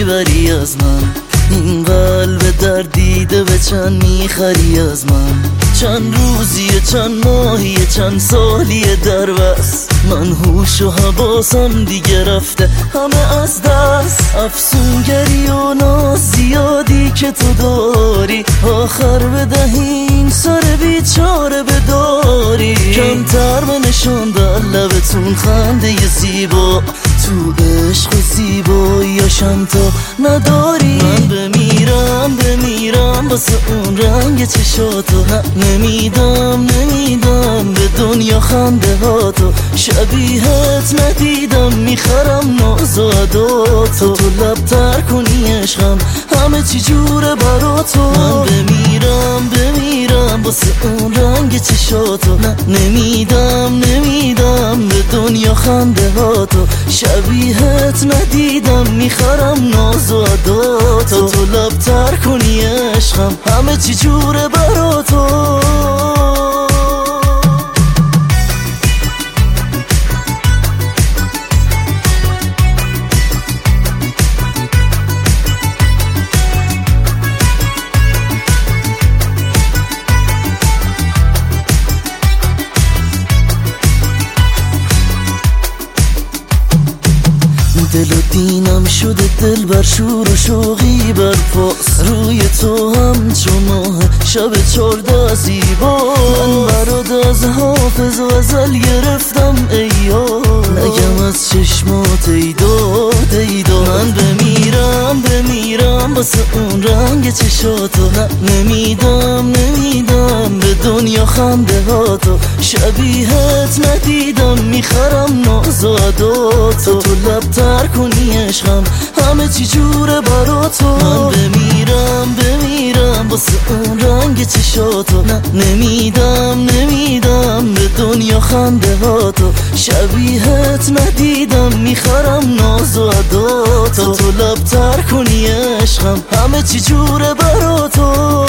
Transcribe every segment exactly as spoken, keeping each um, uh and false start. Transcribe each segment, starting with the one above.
میبری از من؟ این قلب دردیده به چند میخری از من؟ چند روزیه چند ماهیه چند سالیه در بس، من هوش و حواسم دیگه رفته همه از دست. افسونگری و ناز زیادی که تو داری، آخر بدهی این سر بیچاره بداری. کمتر به نشان در لبتون خنده ی زیبا، تو عشق و زیباییاشم تو نداری. من بمیرم بمیرم واسه اون رنگ چشاتو، نمیدم نمیدم به دنیا خنده هاتو. شبیهت ندیدم میخرم ناز و عداتو، تو لب تر کنی عشقم همه چی جوره براتو. من بمیرم بمیرم واسه اون رنگ چشاتو، نمیدم نمیدم به دنیا خنده هاتو. شبیهت ندیدم میخرم ناز و عداتو، تو لب تر کنی عشقم همه چی جوره براتو. دل و دینم شده دل بر شور و شوقی برپاس، روی تو هم ماه شب چارده زیبا. من برات از حافظ و ازل گرفتم ایام، نگم از چشمات ای داد ای داد. من بمیرم بمیرم واسه اون رنگ چشاتو، نمیدم نمیدم به دنیا خنده هاتو. شبیهت ندیدم میخرم ناز و عداتو، تو لب تر کنی عشقم همه چی جوره براتو. من بمیرم بمیرم واسه اون رنگ چشاتو، نمیدم نمیدم به دنیا خنده هاتو. شبیهت ندیدم میخرم ناز و عداتو، تو لب تر کنی عشقم همه چی جوره براتو.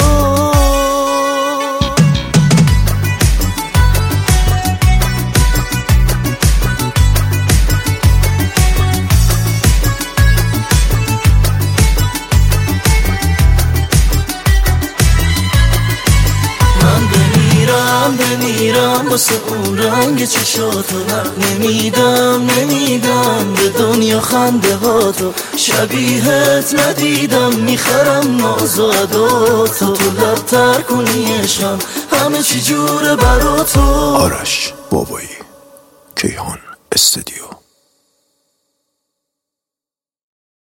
بمیرم واسه اون رنگ چشاتو، نمیدم نمیدم به دنیا خنده هاتو. شبیهت ندیدم میخرم ناز و عداتو، تو لب تر کنی عشقم همه چی جوره براتو. آرش بابایی، کیهان استودیو.